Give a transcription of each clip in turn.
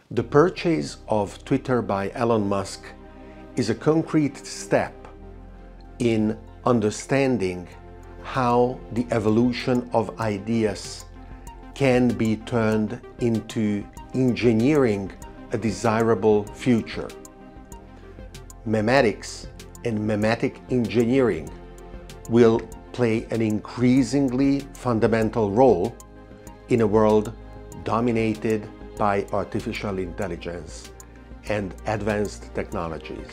The purchase of Twitter by Elon Musk is a concrete step in understanding how the evolution of ideas can be turned into engineering a desirable future. Memetics and memetic engineering will play an increasingly fundamental role in a world dominated by artificial intelligence and advanced technologies.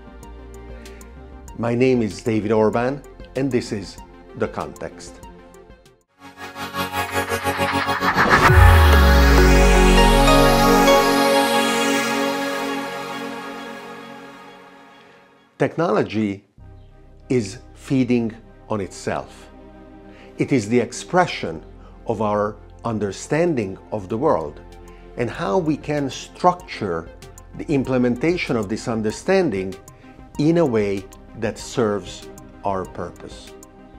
My name is David Orban, and this is The Context. Technology is feeding on itself. It is the expression of our understanding of the world and how we can structure the implementation of this understanding in a way that serves our purpose.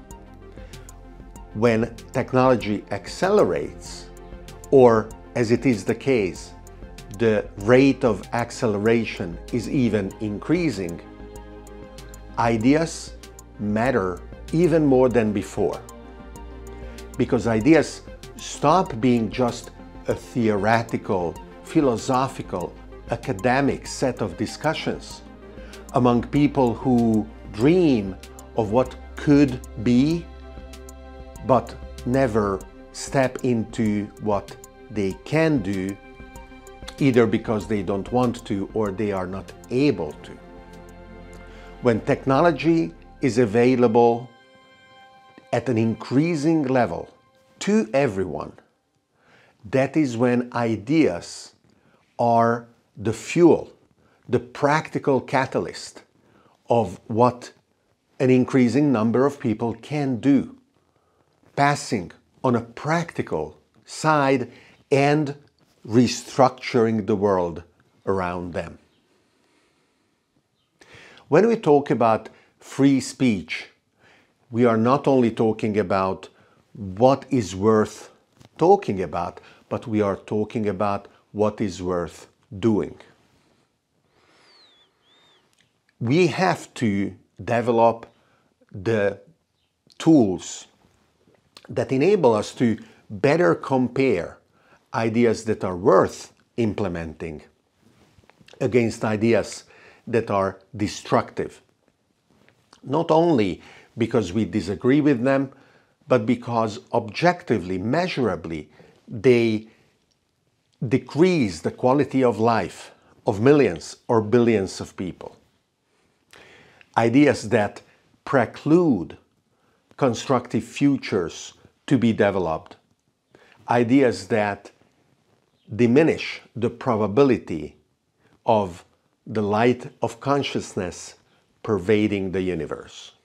When technology accelerates, or as it is the case, the rate of acceleration is even increasing, ideas matter even more than before, because ideas stop being just a theoretical, philosophical, academic set of discussions among people who dream of what could be, but never step into what they can do, either because they don't want to or they are not able to. When technology is available at an increasing level to everyone, that is when ideas are the fuel, the practical catalyst of what an increasing number of people can do, passing on a practical side and restructuring the world around them. When we talk about free speech, we are not only talking about what is worth talking about, but we are talking about what is worth doing. We have to develop the tools that enable us to better compare ideas that are worth implementing against ideas that are destructive. Not only because we disagree with them, but because objectively, measurably, they decrease the quality of life of millions or billions of people. Ideas that preclude constructive futures to be developed. Ideas that diminish the probability of the light of consciousness pervading the universe.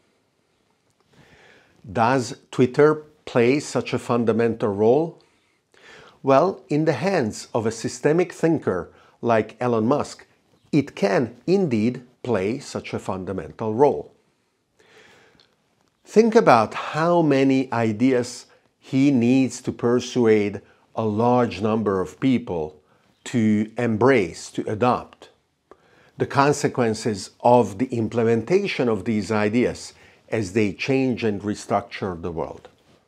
Does Twitter play such a fundamental role? Well, in the hands of a systemic thinker like Elon Musk, it can indeed play such a fundamental role. Think about how many ideas he needs to persuade a large number of people to embrace, to adopt. The consequences of the implementation of these ideas as they change and restructure the world.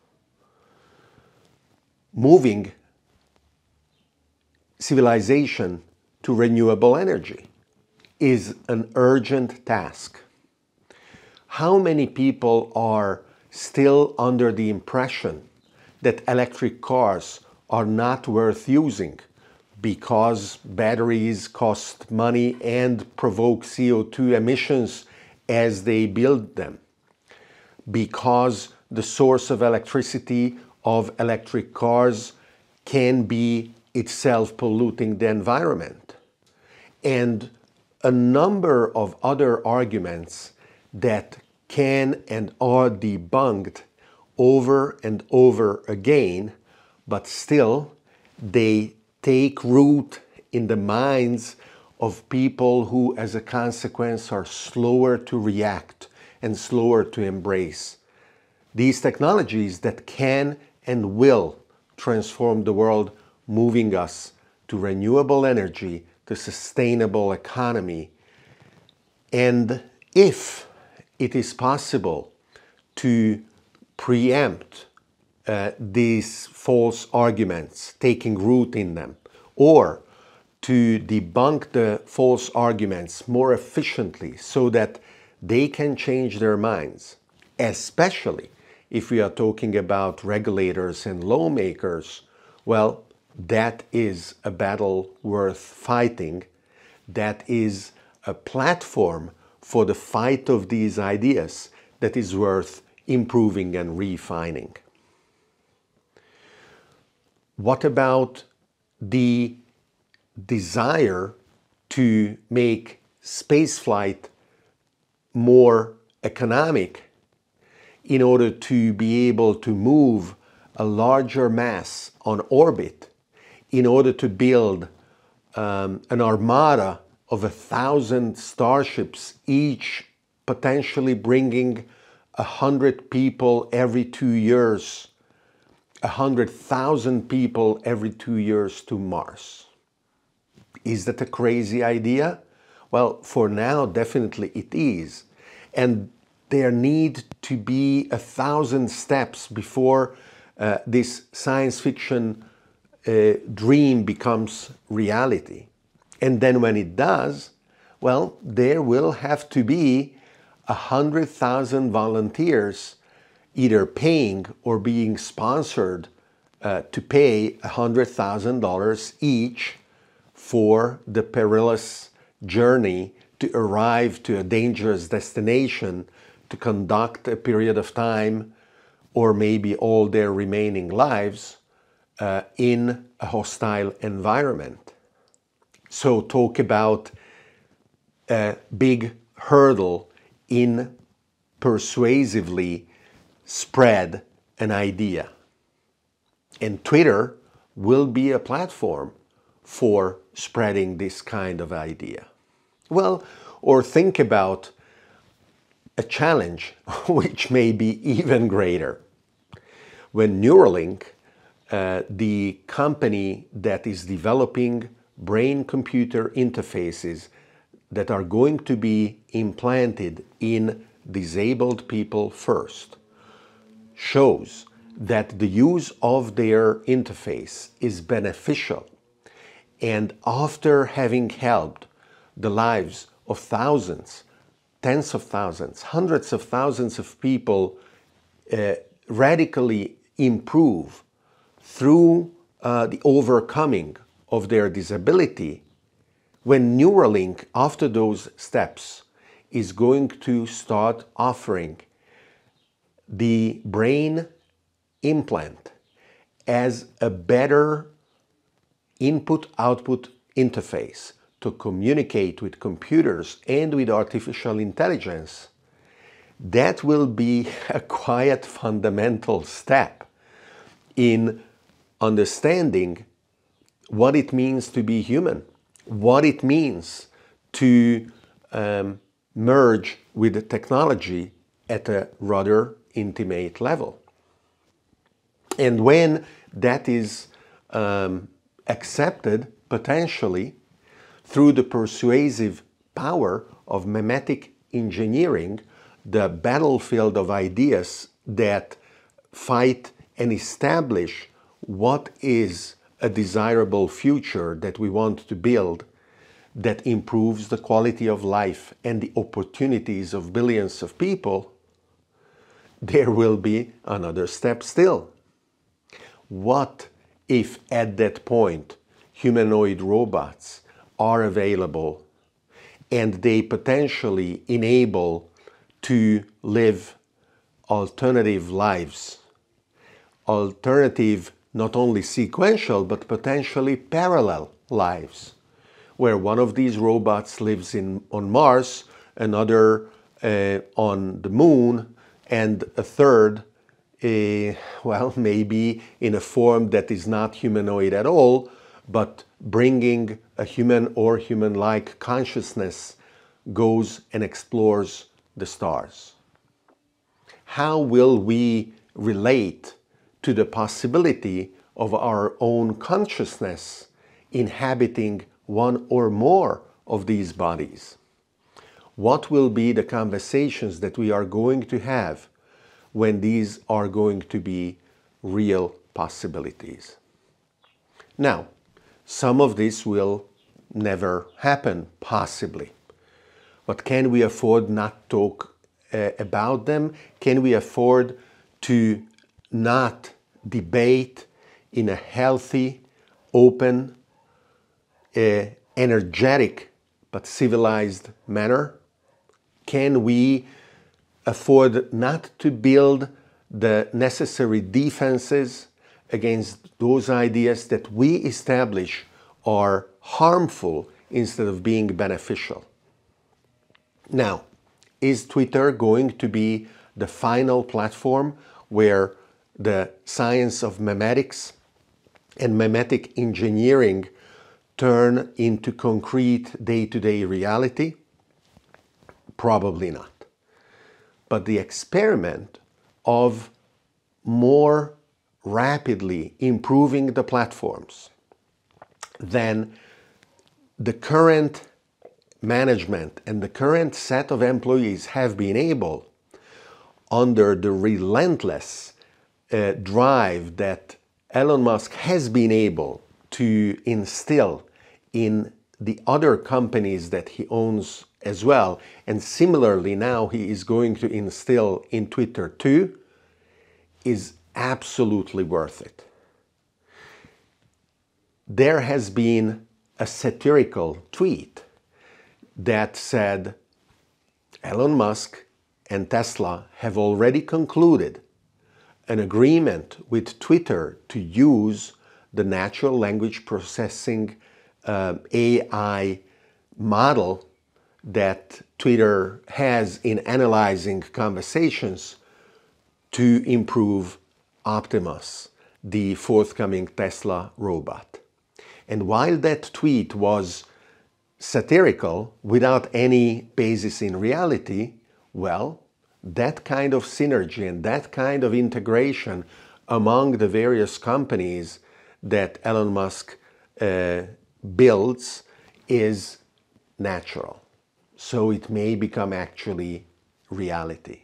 Moving civilization to renewable energy is an urgent task. How many people are still under the impression that electric cars are not worth using because batteries cost money and provoke CO2 emissions as they build them? Because the source of electricity of electric cars can be itself polluting the environment, and a number of other arguments that can and are debunked over and over again, but still they take root in the minds of people who, as a consequence, are slower to react and slower to embrace these technologies that can and will transform the world, moving us to renewable energy, to sustainable economy. And if it is possible to preempt these false arguments taking root in them, or to debunk the false arguments more efficiently so that they can change their minds, especially if we are talking about regulators and lawmakers, well, that is a battle worth fighting. That is a platform for the fight of these ideas that is worth improving and refining. What about the desire to make spaceflight more economic in order to be able to move a larger mass on orbit, in order to build an armada of 1,000 starships, each potentially bringing 100 people every 2 years, 100,000 people every 2 years to Mars? Is that a crazy idea? Well, for now, definitely it is. And there need to be 1,000 steps before this science fiction dream becomes reality. And then when it does, well, there will have to be 100,000 volunteers either paying or being sponsored to pay $100,000 each for the perilous journey to arrive to a dangerous destination, to conduct a period of time or maybe all their remaining lives in a hostile environment. So talk about a big hurdle in persuasively spread an idea. And Twitter will be a platform for spreading this kind of idea. Well, or think about a challenge which may be even greater. When Neuralink, the company that is developing brain-computer interfaces that are going to be implanted in disabled people first, shows that the use of their interface is beneficial, and after having helped the lives of thousands, tens of thousands, hundreds of thousands of people radically improve through the overcoming of their disability, when Neuralink, after those steps, is going to start offering the brain implant as a better input-output interface to communicate with computers and with artificial intelligence, that will be a quite fundamental step in understanding what it means to be human, what it means to merge with technology at a rather intimate level. And when that is accepted, potentially, through the persuasive power of memetic engineering, the battlefield of ideas that fight and establish what is a desirable future that we want to build, that improves the quality of life and the opportunities of billions of people, there will be another step still. What if at that point humanoid robots are available and they potentially enable to live alternative lives, alternative not only sequential but potentially parallel lives, where one of these robots lives on Mars, another on the moon, and a third, well, maybe in a form that is not humanoid at all, but bringing a human or human-like consciousness, goes and explores the stars. How will we relate to the possibility of our own consciousness inhabiting one or more of these bodies? What will be the conversations that we are going to have when these are going to be real possibilities? Now, some of this will never happen, possibly. But can we afford not to talk about them? Can we afford to not debate in a healthy, open, energetic, but civilized manner? Can we afford not to build the necessary defenses against those ideas that we establish are harmful instead of being beneficial? Now, is Twitter going to be the final platform where the science of memetics and memetic engineering turn into concrete day-to-day reality? Probably not. But the experiment of more rapidly improving the platforms than the current management and the current set of employees have been able, under the relentless drive that Elon Musk has been able to instill in the other companies that he owns as well, and similarly now he is going to instill in Twitter too, is absolutely worth it. There has been a satirical tweet that said Elon Musk and Tesla have already concluded an agreement with Twitter to use the natural language processing AI model that Twitter has in analyzing conversations to improve Optimus, the forthcoming Tesla robot. And while that tweet was satirical without any basis in reality, well, that kind of synergy and that kind of integration among the various companies that Elon Musk builds is natural. So it may become actually reality.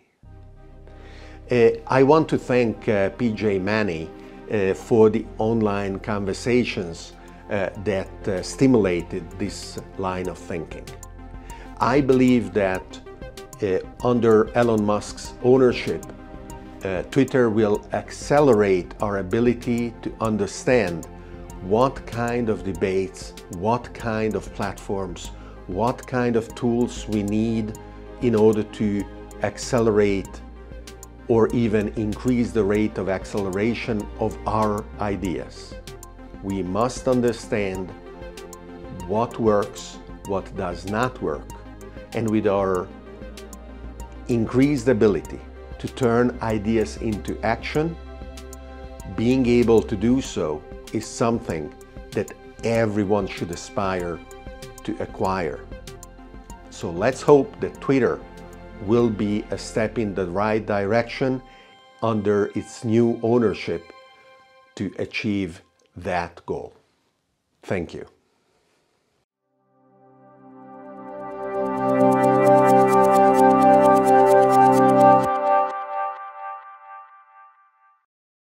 I want to thank PJ Manny for the online conversations that stimulated this line of thinking. I believe that under Elon Musk's ownership, Twitter will accelerate our ability to understand what kind of debates, what kind of platforms, what kind of tools we need in order to accelerate or even increase the rate of acceleration of our ideas. We must understand what works, what does not work, and with our increased ability to turn ideas into action, being able to do so is something that everyone should aspire to acquire. So let's hope that Twitter will be a step in the right direction under its new ownership to achieve that goal. Thank you.